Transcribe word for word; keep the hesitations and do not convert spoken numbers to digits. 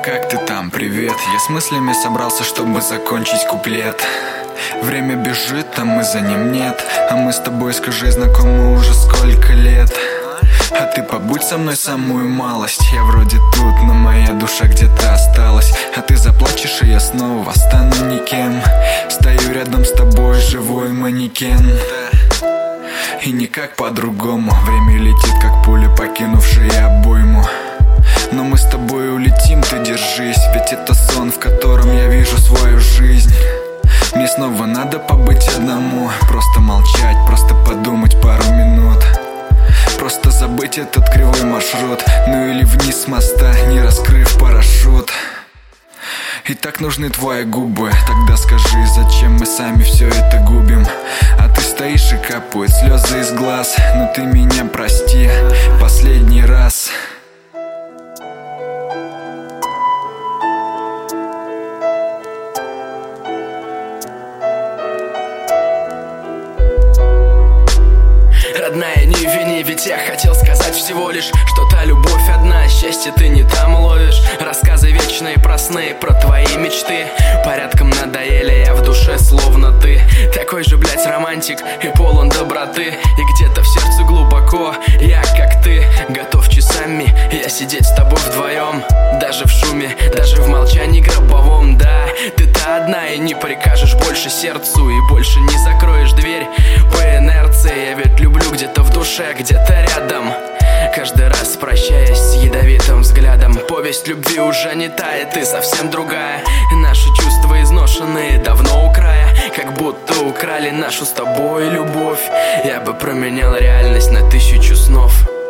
как ты там? Привет. Я с мыслями собрался, чтобы закончить куплет. Время бежит, а мы за ним нет. А мы с тобой, скажи, знакомы уже сколько лет. А ты побудь со мной самую малость. Я вроде тут, но моя душа где-то осталась. А ты заплачешь, и я снова стану никем. Стою рядом с тобой, живой манекен. И никак по-другому. Время летит, как пуля, покинувшая обойму. Но мы с тобой улетим, ты держись. Ведь это сон, в котором я вижу свою жизнь. Мне снова надо побыть одному. Просто молчать, просто подумать пару минут. Просто забыть этот кривой маршрут. Ну или вниз с моста, не раскрыв парашют. И так нужны твои губы. Тогда скажи, зачем мы сами все это губим? А ты стоишь и капают слезы из глаз. Ну ты меня прости, последний раз. Родная, не вини, ведь я хотел сказать всего лишь, что та любовь одна, счастье ты не там ловишь. Рассказы вечные про сны, про твои мечты порядком надоели, я в душе словно ты. Такой же, блять, романтик и полон доброты. И где-то в сердце глубоко я, как ты, готов часами я сидеть с тобой вдвоем. Даже в шуме, даже в молчании гробовом, да. Ты-то одна и не прикажешь больше сердцу, и больше не закроешь дверь по инерции. Я ведь люблю где-то в душе, где-то рядом. Каждый раз прощаясь с ядовитым взглядом. Повесть любви уже не та, и ты совсем другая. Наши чувства изношенные давно у края, как будто украли нашу с тобой любовь. Я бы променял реальность на тысячу снов.